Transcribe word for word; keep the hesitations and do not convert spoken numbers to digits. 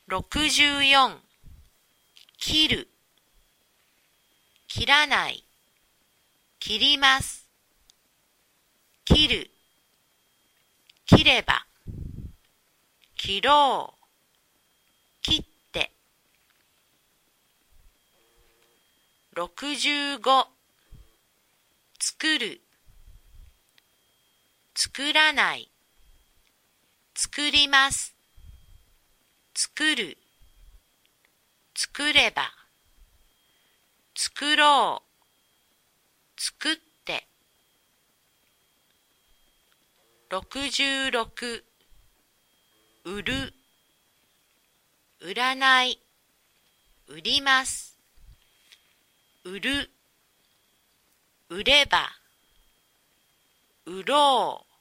ろくじゅうよん、切る、切らない、切ります、切る、切れば、切ろう、切って。ろくじゅうご、作る、作らない、作ります、作る、作れば、作ろう、作って。ろくじゅうろく、売る、売らない、売ります、売る、売れば、売ろう、